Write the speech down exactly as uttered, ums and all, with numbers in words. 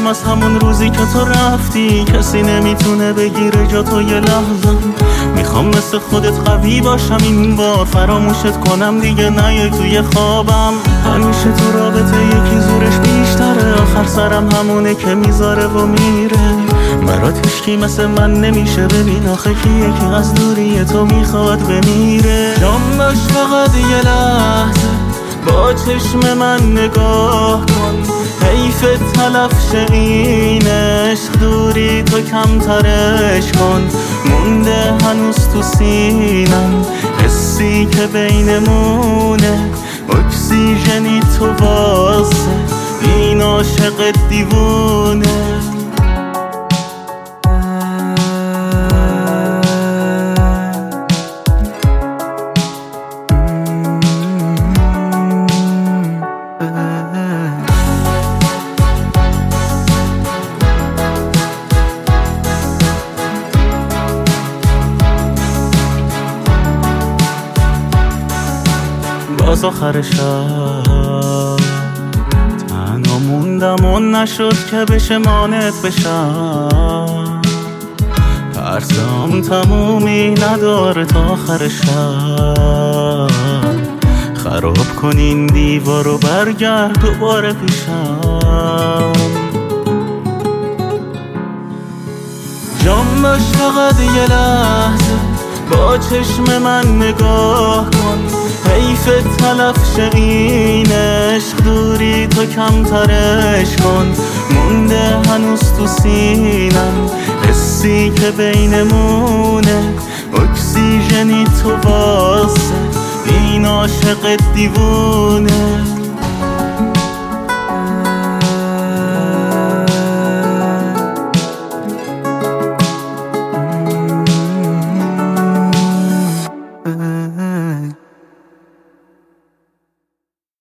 میگم از همون روزی که تو رفتی کسی نمیتونه بگیره جا تو یه لحظه. میخوام مثل خودت قوی باشم این بار، فراموشت کنم دیگه نیای توی خوابم. همیشه تو رابطه یکی زورش بیشتره، آخر سرم همونه که میذاره و میره. برات هیچکی مثل من نمیشه، ببین آخه کی یکی از دوری تو میخواد بمیره. جام باش فقط یه لحظه با چشم من نگاه کن، حیف تلف شه این عشق، دوری تو کمترش کن. مونده هنوز تو سینم حسی که بینمونه، اکسیژنی تو واسه این عاشق دیوونه. باز آخر شب تنها موندم و نشد که بشه مانت بشم. ترسم تمومی نداره تا آخر شب، خراب کن این دیوار و برگرد دوباره پیشم. جام باش فقط یه لحظه با چشم من نگاه کن، حیف تلف شه این عشق، دوری تو کمترش کن. مونده هنوز تو سینم حسی که بینمونه، اکسیژنی تو واسه این عاشق دیوونه.